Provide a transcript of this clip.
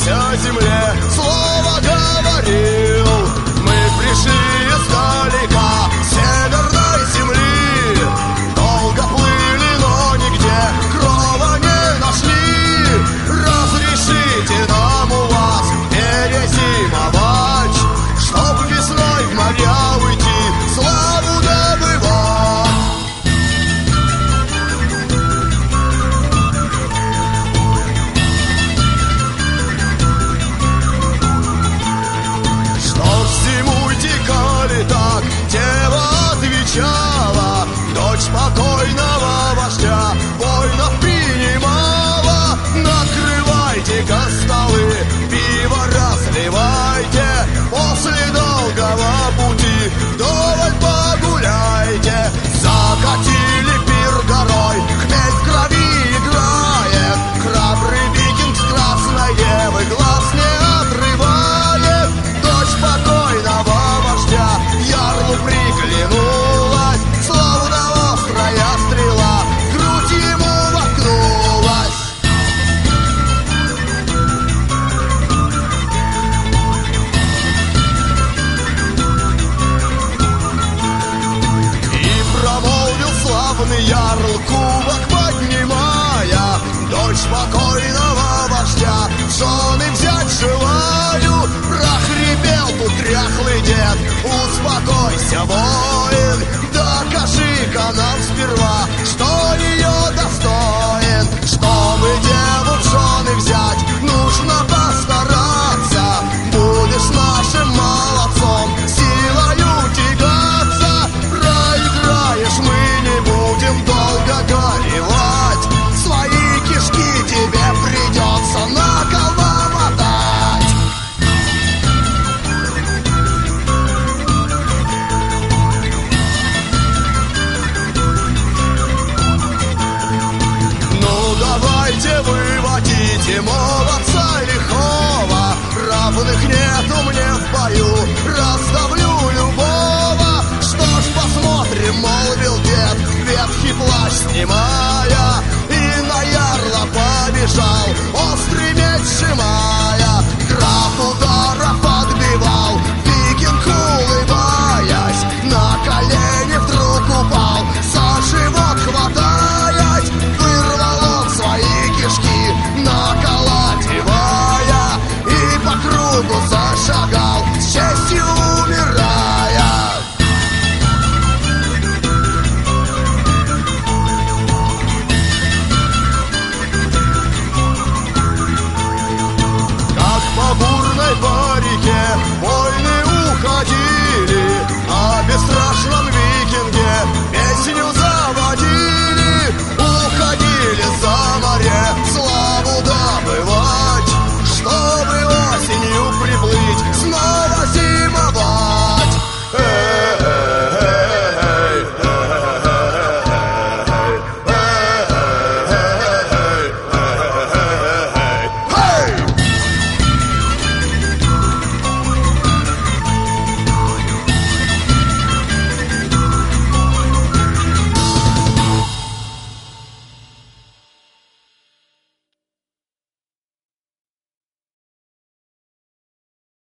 о земле слово говорил. Мы пришли издалека, с северной земли. Долго плыли, но нигде крова не нашли. Разрешите нам у вас перезимовать, чтоб весной в моря уйти, славу добывать. Так дева отвечала, дочь покойного вождя воинов принимала. Накрывайте-ка столы, пиво разливайте, после долгого пути вдоволь погуляйте. Закатили пир горой, хмель в крови играет, храбрый викинг с красной девы глаз не отрывает. Дочь покойного вождя ярлу приглянулась, словно острая стрела в грудь ему воткнулась. И промолвил славный ярл, кубок поднимая: дочь покойного вождя в жены взять желаю. Прохрипел тут дряхлый дед: успокойся, воин, докажи-ка нам сперва, что ее достоин. Чтобы деву в жены взять, нужно постараться. Будешь нашим молодцом силою тягаться. Проиграешь, мы не будем долго горевать. Свои кишки тебе придется на кол мотать. Ну давайте выводите,